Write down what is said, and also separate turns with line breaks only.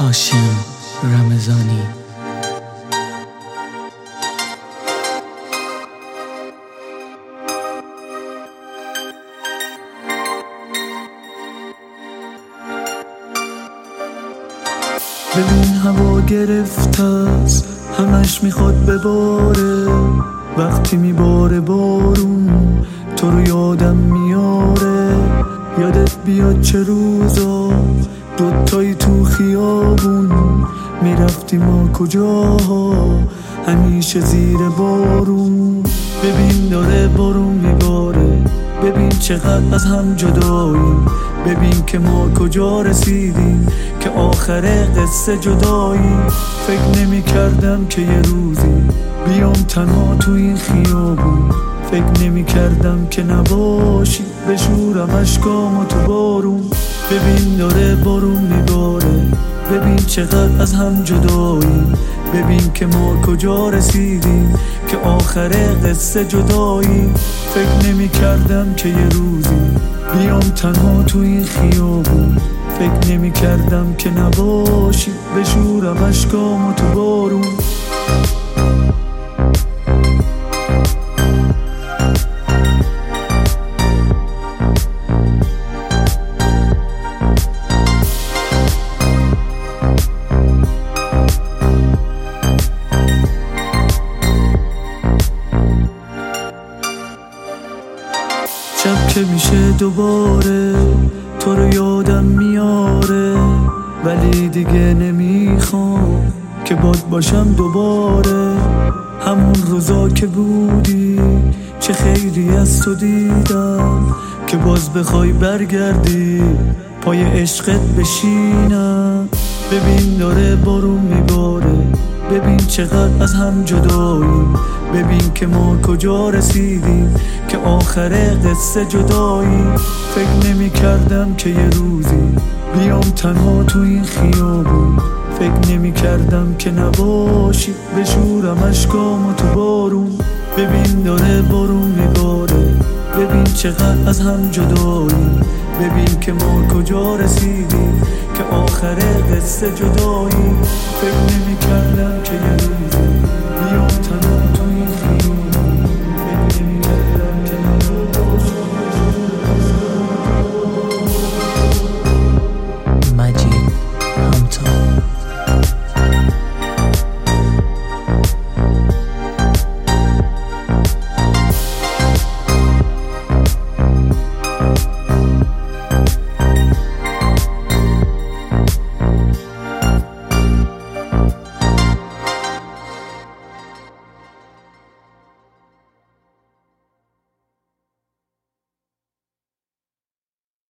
هاشم رمضانی.
ببین هوا گرفته است، همش میخواد بباره. وقتی میباره بارون تو رو یادم میاره. یادت بیاد چه روزا دوتایی تو خیابون میرفتیم ما کجاها، همیشه زیر بارون. ببین داره بارون میباره، ببین چقدر از هم جداییم. ببین که ما کجا رسیدیم، که آخر قصه جداییم. فکر نمی کردم که یه روزی بیام تنها تو این خیابون. فکر نمی کردم که نباشی بشورم اشکامو تو بارون. ببین داره بارون میباره، ببین چقدر از هم جداییم. ببین که ما کجا رسیدیم، که آخر قصه جداییم. فکر نمی کردم که یه روزی بیام تنها تو این خیابون. فکر نمی کردم که نباشی بشورم اشکامو تو بارون. شب که میشه دوباره تو رو یادم میاره، ولی دیگه نمیخوام که باد باشم دوباره. همون روزا که بودی چه خیلی از تو دیدم، که باز بخوای برگردی پای عشقت بشینم. ببین داره بارون میباره، ببین چقدر از هم جداییم. ببین که ما کجا رسیدیم، که آخر قصه جداییم. فکر نمی کردم که یه روزی بیام تنها تو این خیابون. فکر نمی کردم که نباشی بشورم اشکامو تو بارون. ببین داره بارون میباره، ببین چقدر از هم جداییم. ببین که ما کجا رسیدیم، که آخر قصه جداییم. فکر نمی کردم که یه روزی بیام تنها